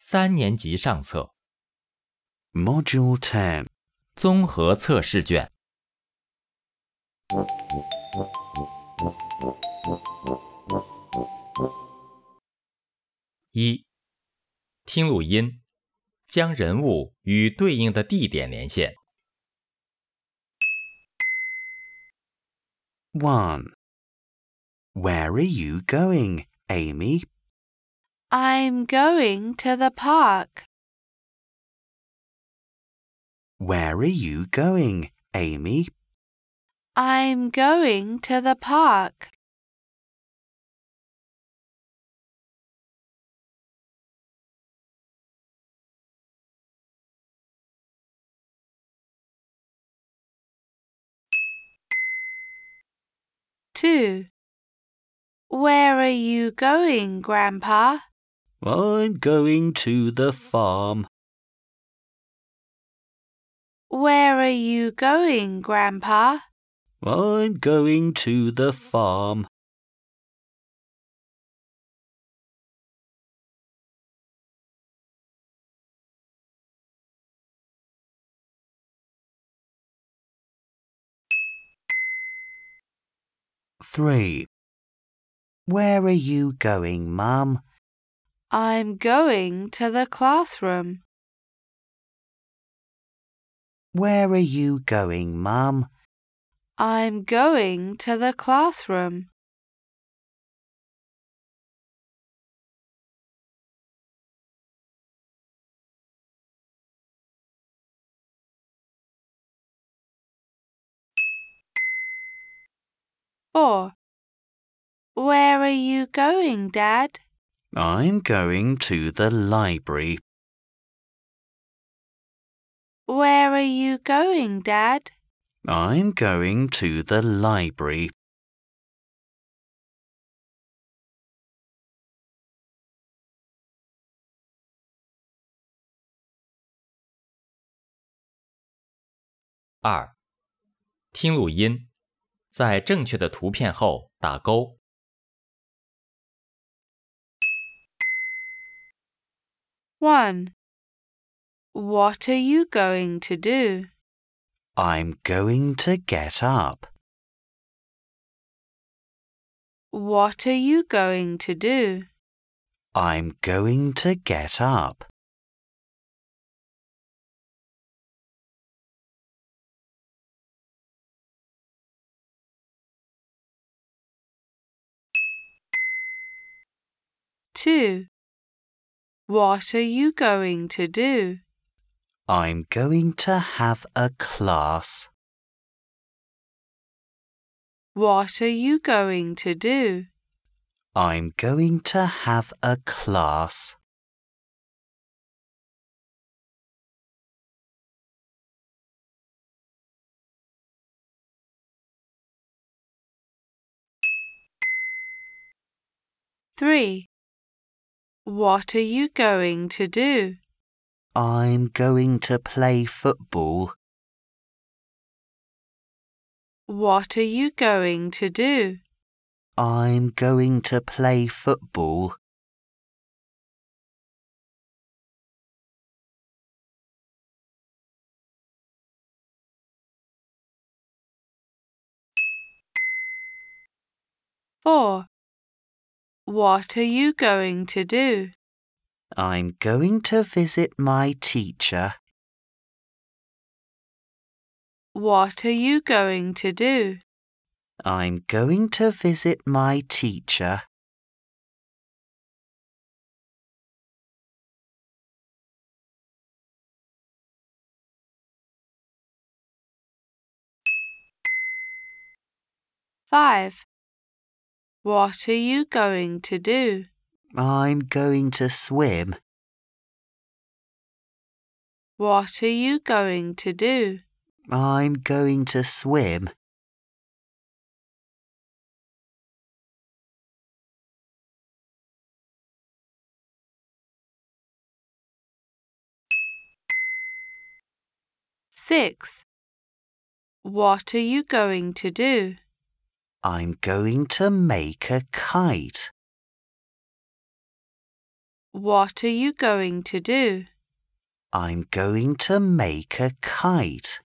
3年级上册 Module 10. 综合测试卷。1. 听录音，将人物与对应的地点连线。 1. Where are you going, Amy? I'm going to the park. Where are you going, Amy? I'm going to the park. 2. Where are you going, Grandpa? I'm going to the farm. Where are you going, Grandpa? I'm going to the farm. 3. Where are you going, Mum? I'm going to the classroom. Where are you going, Mum? I'm going to the classroom. 4. Where are you going, Dad? I'm going to the library. Where are you going, Dad? I'm going to the library. 2. 听录音，在正确的图片后打勾。 1. What are you going to do? I'm going to get up. What are you going to do? I'm going to get up. 2. What are you going to do? I'm going to have a class. What are you going to do? I'm going to have a class. 3. What are you going to do? I'm going to play football. What are you going to do? I'm going to play football. 4. What are you going to do? I'm going to visit my teacher. What are you going to do? I'm going to visit my teacher. 5. What are you going to do? I'm going to swim. What are you going to do? I'm going to swim. 6. What are you going to do? I'm going to make a kite. What are you going to do? I'm going to make a kite.